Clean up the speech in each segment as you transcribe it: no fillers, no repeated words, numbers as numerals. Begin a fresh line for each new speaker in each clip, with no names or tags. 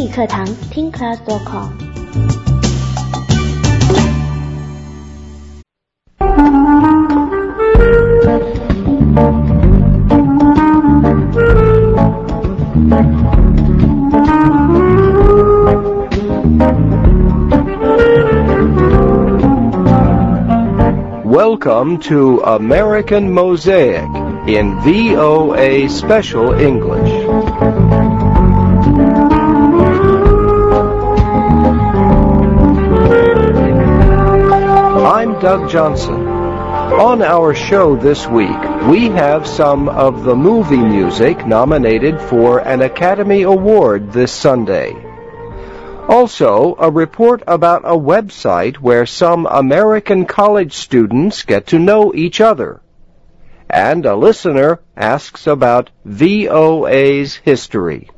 课堂听 class.com。
Welcome to American Mosaic in VOA Special English. I'm Doug Johnson. On our show this week, we have some of the movie music nominated for an Academy Award this Sunday. Also, a report about a website where some American college students get to know each other. And a listener asks about VOA's history.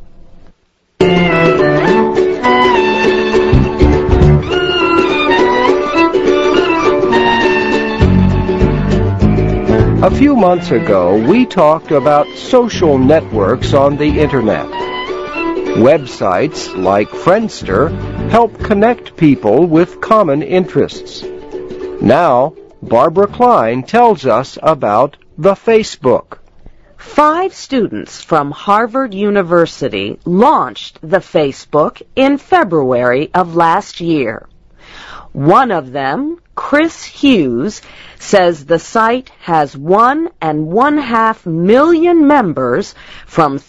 A few months ago, we talked about social networks on the Internet. Websites like Friendster help connect people with common interests. Now, Barbara Klein tells us about the Facebook.
5 students from Harvard University launched the Facebook in February of last year. One of them, Chris Hughes, says the site has 1.5 million members from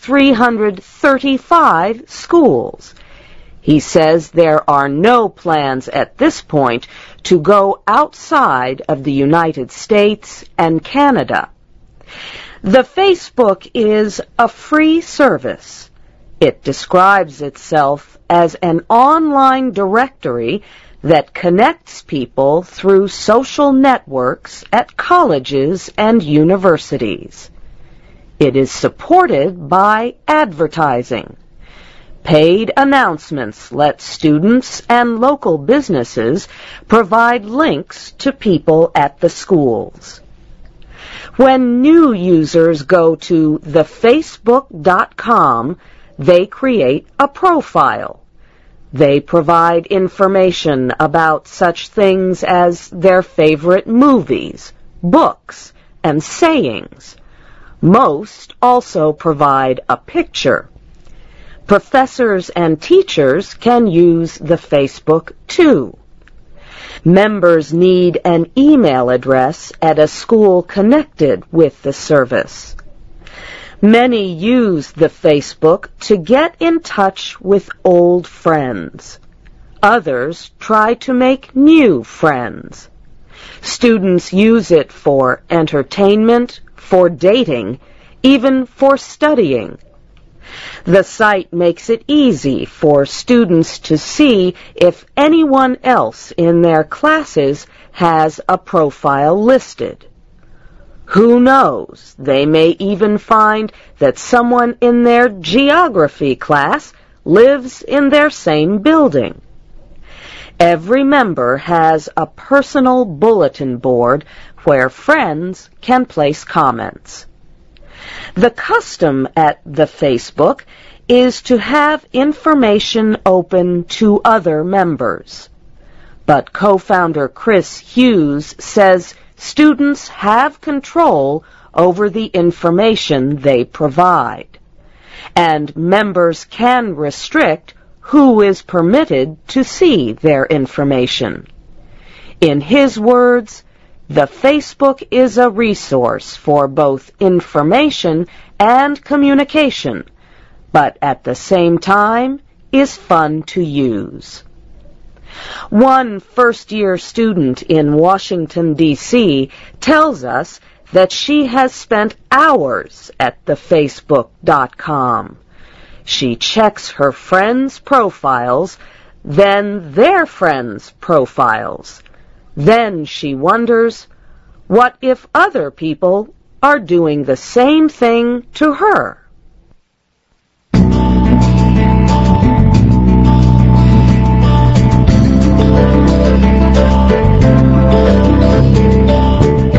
335 schools. He says there are no plans at this point to go outside of the United States and Canada. The Facebook is a free service. It describes itself as an online directory that connects people through social networks at colleges and universities. It is supported by advertising. Paid announcements let students and local businesses provide links to people at the schools. When new users go to thefacebook.com, they create a profile. They provide information about such things as their favorite movies, books, and sayings. Most also provide a picture. Professors and teachers can use the Facebook too. Members need an email address at a school connected with the service. Many use the Facebook to get in touch with old friends. Others try to make new friends. Students use it for entertainment, for dating, even for studying. The site makes it easy for students to see if anyone else in their classes has a profile listed. Who knows, they may even find that someone in their geography class lives in their same building. Every member has a personal bulletin board where friends can place comments. The custom at the Facebook is to have information open to other members. But co-founder Chris Hughes says students have control over the information they provide, and members can restrict who is permitted to see their information. In his words, the Facebook is a resource for both information and communication, but at the same time is fun to use. One first-year student in Washington, D.C. tells us that she has spent hours at thefacebook.com. She checks her friends' profiles, then their friends' profiles. Then she wonders, what if other people are doing the same thing to her?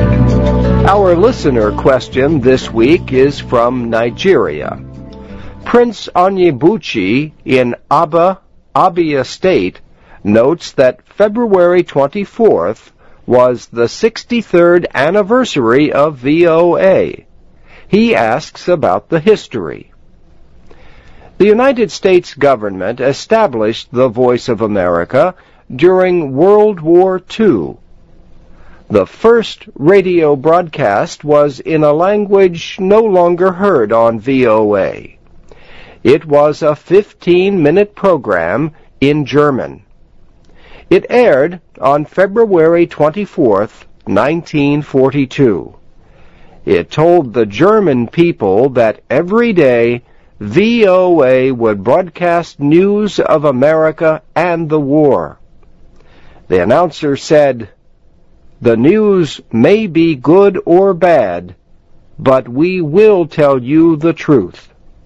Our
listener question this week is from Nigeria. Prince Onyebuchi in Abia State notes that February 24th was the 63rd anniversary of VOA. He asks about the history. The United States government established the Voice of America during World War II. The first radio broadcast was in a language no longer heard on VOA. It was a 15-minute program in German. It aired on February 24th, 1942. It told the German people that every day VOA would broadcast news of America and the war. The announcer said, "The news may be good or bad, but we will tell you the truth."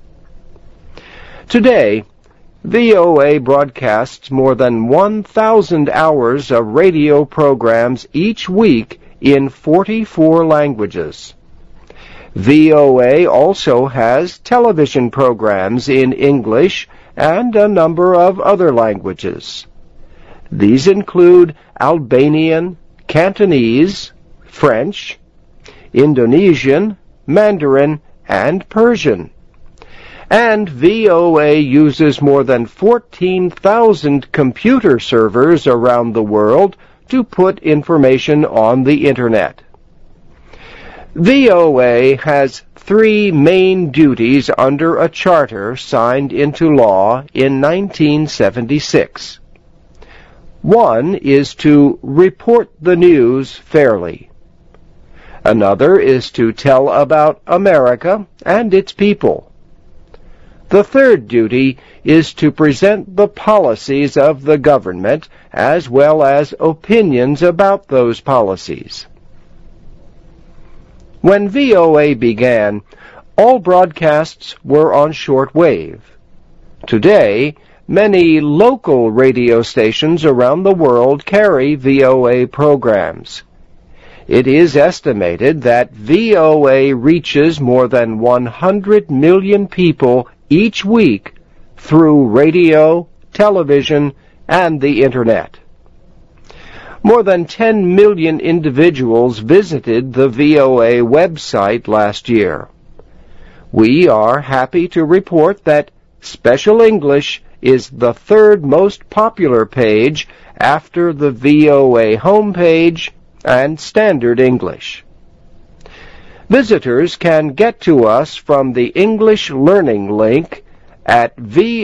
Today, VOA broadcasts more than 1,000 hours of radio programs each week in 44 languages. VOA also has television programs in English and a number of other languages. These include Albanian, Cantonese, French, Indonesian, Mandarin, and Persian. And VOA uses more than 14,000 computer servers around the world to put information on the Internet. VOA has 3 main duties under a charter signed into law in 1976. One is to report the news fairly. Another is to tell about America and its people. The third duty is to present the policies of the government as well as opinions about those policies. When VOA began, all broadcasts were on shortwave. Today, many local radio stations around the world carry VOA programs. It is estimated that VOA reaches more than 100 million people each week through radio, television, and the Internet. More than 10 million individuals visited the VOA website last year. We are happy to report that Special English is the third most popular page after the VOA homepage and Standard English. Visitors can get to us from the English Learning link at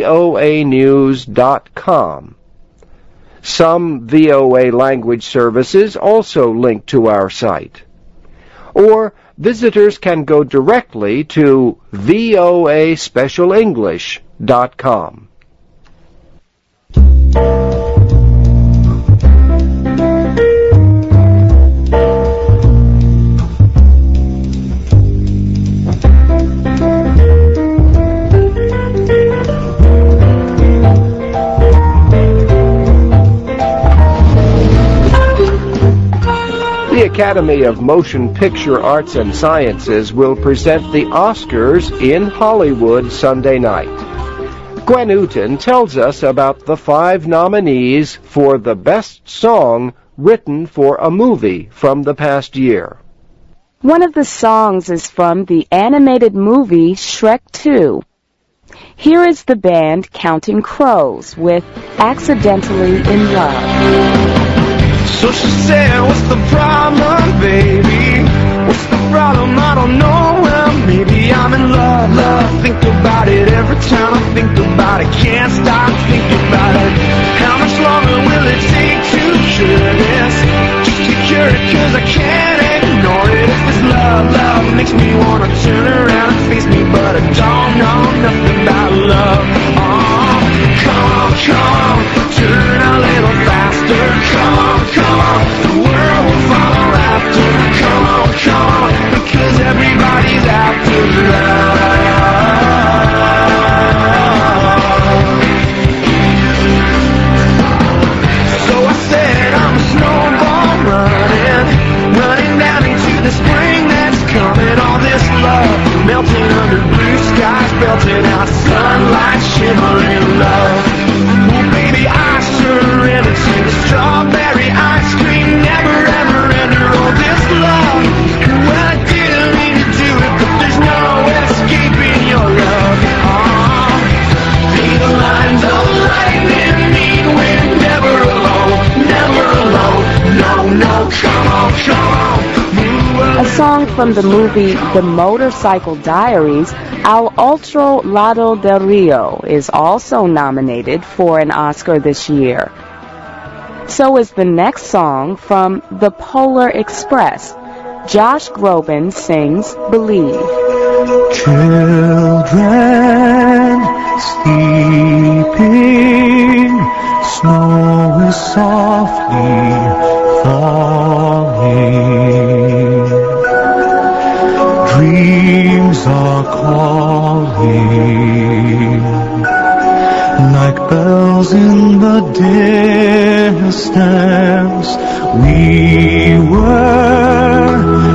voanews.com. Some VOA language services also link to our site. Or visitors can go directly to voaspecialenglish.com. The Academy of Motion Picture Arts and Sciences will present the Oscars in Hollywood Sunday night. Gwen Newton tells us about the 5 nominees for the Best Song Written for a Movie from the past year.
One of the songs is from the animated movie Shrek 2. Here is the band Counting Crows with Accidentally in Love.
So she said, what's the problem, baby? What's the problem? I don't know. Well, maybe I'm in love, love. Think about it every time I think about it. Can't stop thinking about it. How much longer will it take to cure this? Just to cure it, 'cause I can't ignore it. If this love, love makes me wanna turn around and face me, but I don't know nothing about love. Oh, come, come, turn a little faster. Come, come, the world will follow after. Come, come, because everybody's after love. So I said I'm a snowball running down into the spring that's coming. All this love melting under blue skies. my sunlight shimmering love. Oh baby, I surrender to the strawberry ice cream, never ever enter all this love. Well, I didn't mean to do it, but there's no escaping your love. The lines of lightning mean we're never alone, never alone. No, no, come on, come on.
A song from the movie The Motorcycle Diaries, Al Otro Lado del Rio, is also nominated for an Oscar this year. So is the next song from The Polar Express. Josh Groban sings Believe.
Children sleeping, snow is softly falling, dreams are calling, like bells in the distance. We were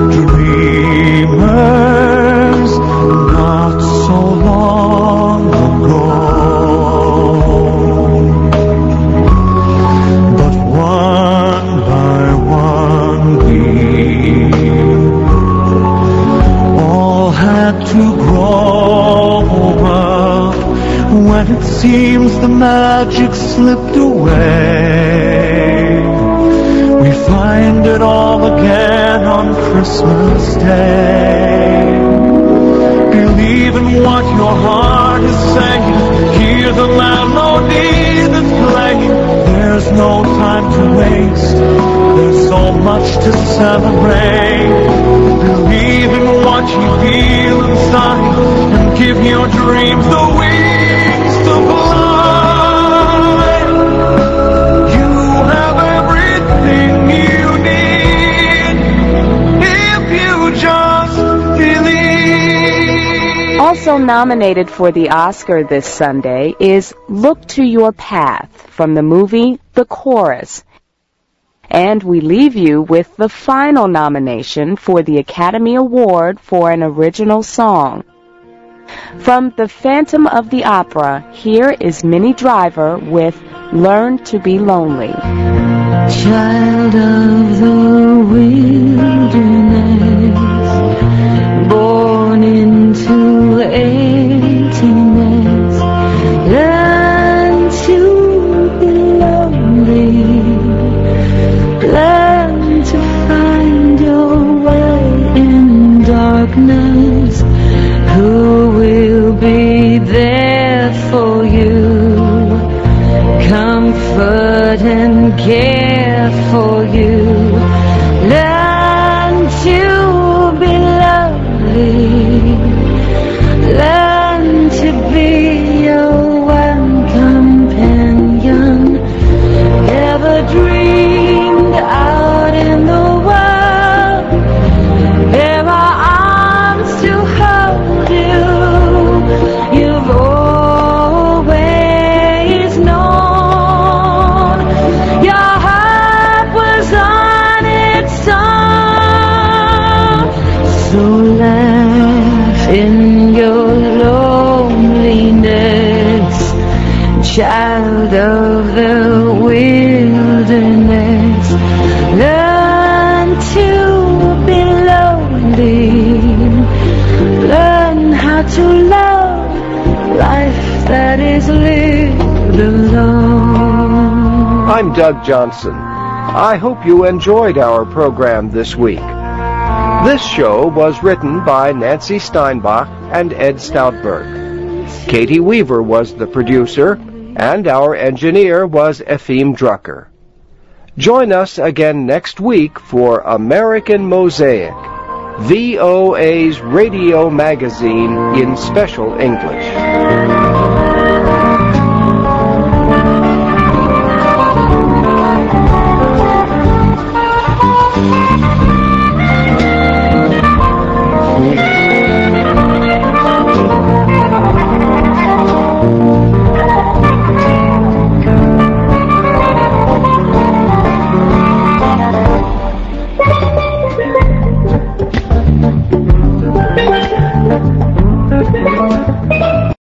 dreamers not so long ago, but one by one we all had to grow up. When it seems the magic slipped away, we find it all again on Christmas Day. Believe in what your heart is saying. Hear the melody that's playing. There's no time to waste. There's so much to celebrate. Believe in what you feel inside and give your dreams the wings to fly. You have everything you need if you just believe.
Also nominated for the Oscar this Sunday is Look to Your Path from the movie The Chorus. And we leave you with the final nomination for the Academy Award for an Original Song. From The Phantom of the Opera, here is Minnie Driver with Learn to Be Lonely.
Child of the wilderness, born into emptiness, learn to be lonely, learn to find your way in darkness. Who will be there for you, comfort and care for you. Learn to be lonely, learn to be your one companion. Ever dreamed out in the world, there are arms to hold you. You've always known your heart was on its own. So laugh in your loneliness, child of the wilderness. Learn to be lonely, learn how to love life that is lived alone.
I'm Doug Johnson. I hope you enjoyed our program this week. This show was written by Nancy Steinbach and Ed Stoutberg. Katie Weaver was the producer, and our engineer was Efim Drucker. Join us again next week for American Mosaic, VOA's radio magazine in special English.